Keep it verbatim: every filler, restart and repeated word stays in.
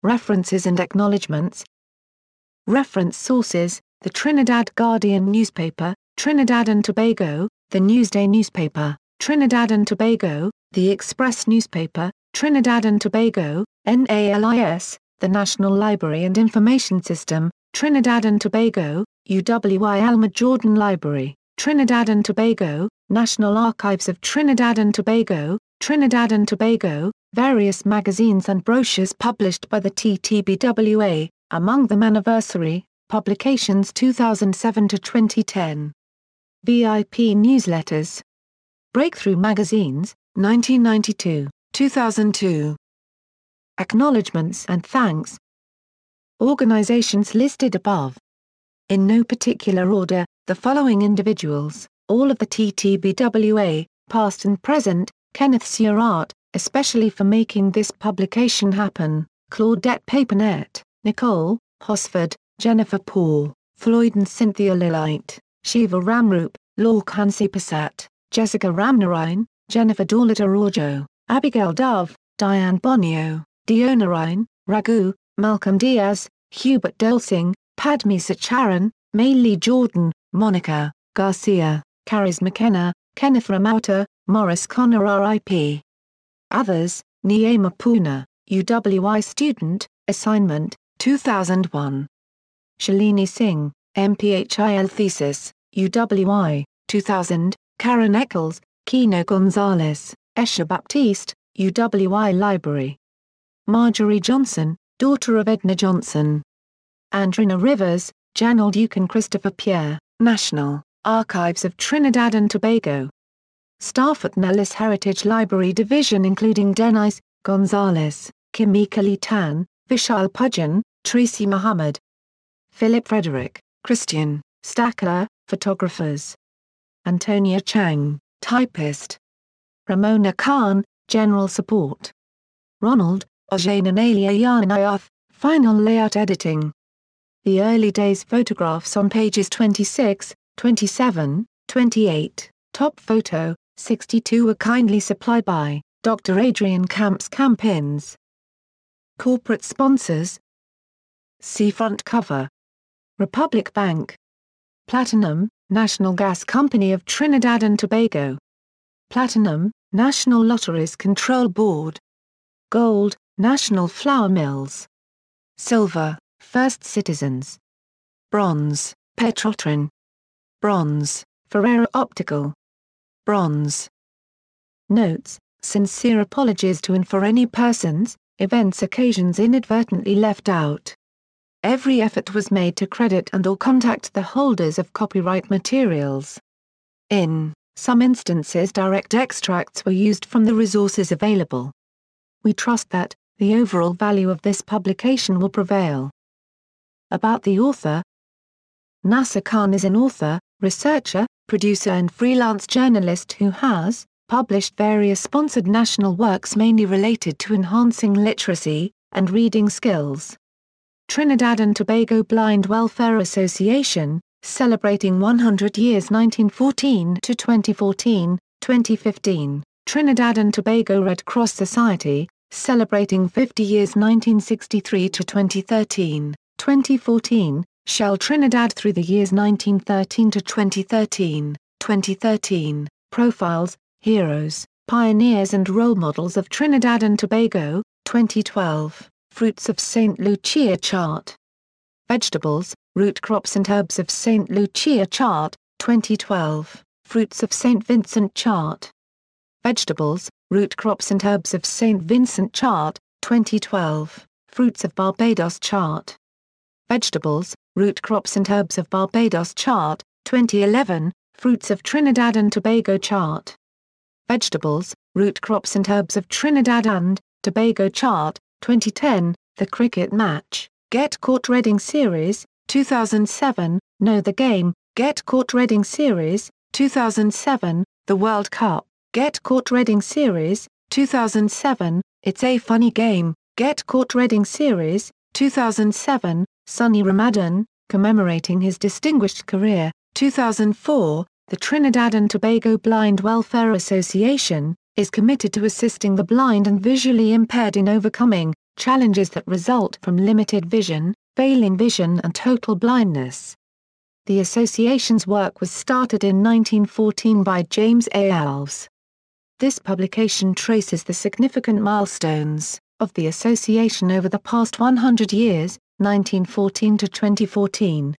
References and acknowledgements. Reference sources: the Trinidad Guardian newspaper, Trinidad and Tobago, the Newsday newspaper, Trinidad and Tobago, the Express newspaper, Trinidad and Tobago, N A L I S, the National Library and Information System, Trinidad and Tobago, U W I Alma Jordan Library, Trinidad and Tobago, National Archives of Trinidad and Tobago, Trinidad and Tobago, various magazines and brochures published by the T T B W A, among them Anniversary, publications two thousand seven to twenty ten. V I P newsletters. Breakthrough Magazines, nineteen ninety-two, two thousand two. Acknowledgements and thanks. Organizations listed above. In no particular order, the following individuals, all of the T T B W A, past and present: Kenneth Surratt, especially for making this publication happen, Claudette Papinet, Nicole Hosford, Jennifer Paul, Floyd and Cynthia Lillite, Shiva Ramroop, Laure Hansipasat, Jessica Ramnarine, Jennifer Daulata Rojo, Abigail Dove, Diane Bonio, Diona Ryan, Raghu, Malcolm Diaz, Hubert Delsing, Padmi Sacharan, Maylee Jordan, Monica Garcia, Caris McKenna, Kenneth Ramauta, Morris Connor R I P. Others: Niema Poona, U W I student, assignment, two thousand one. Shalini Singh, M Phil thesis, U W I, two thousand, Karen Eccles, Kino Gonzalez, Esha Baptiste, U W I Library. Marjorie Johnson, daughter of Edna Johnson. Andrina Rivers, Janel Duke and Christopher Pierre, National Archives of Trinidad and Tobago. Staff at Nellis Heritage Library Division including Denise Gonzalez, Kimika Lee Tan, Vishal Pujan, Tracy Muhammad. Philip Frederick, Christian, Stackler, photographers. Antonia Chang, typist. Ramona Khan, general support. Ronald, Ojane and Alia Yarnayath, final layout editing. The early days photographs on pages twenty-six, twenty-seven, twenty-eight, top photo, sixty-two were kindly supplied by Doctor Adrian Camps Campins. Corporate sponsors. Seafront cover. Republic Bank. Platinum, National Gas Company of Trinidad and Tobago. Platinum, National Lotteries Control Board. Gold, National Flour Mills. Silver, First Citizens. Bronze, Petrotrin. Bronze, Ferrera Optical. Bronze. Notes: sincere apologies to and for any persons, events occasions inadvertently left out. Every effort was made to credit and or contact the holders of copyright materials. In some instances direct extracts were used from the resources available. We trust that the overall value of this publication will prevail. About the author. Nasser Khan is an author, researcher, producer and freelance journalist who has published various sponsored national works mainly related to enhancing literacy and reading skills. Trinidad and Tobago Blind Welfare Association, celebrating one hundred years nineteen fourteen to twenty fourteen, twenty fifteen. Trinidad and Tobago Red Cross Society, celebrating fifty years nineteen sixty-three to twenty thirteen, twenty fourteen. Shell Trinidad through the years nineteen thirteen to twenty thirteen, twenty thirteen. Profiles, Heroes, Pioneers and Role Models of Trinidad and Tobago, twenty twelve. Fruits of Saint Lucia chart. Vegetables, Root Crops and Herbs of Saint Lucia chart, twenty twelve. Fruits of Saint Vincent chart. Vegetables, Root Crops and Herbs of Saint Vincent chart, twenty twelve. Fruits of Barbados chart. Vegetables, Root Crops and Herbs of Barbados chart, twenty eleven. Fruits of Trinidad and Tobago chart. Vegetables, Root Crops and Herbs of Trinidad and Tobago chart, twenty ten. The Cricket Match, Get Caught Reading Series, two thousand seven. Know the Game, Get Caught Reading Series, two thousand seven. The World Cup, Get Caught Reading Series, two thousand seven. It's a Funny Game, Get Caught Reading Series, two thousand seven. Sonny Ramadan, commemorating his distinguished career, two thousand four. The Trinidad and Tobago Blind Welfare Association is committed to assisting the blind and visually impaired in overcoming challenges that result from limited vision, failing vision and total blindness. The association's work was started in nineteen fourteen by James A. Alves. This publication traces the significant milestones of the association over the past one hundred years, nineteen fourteen to twenty fourteen.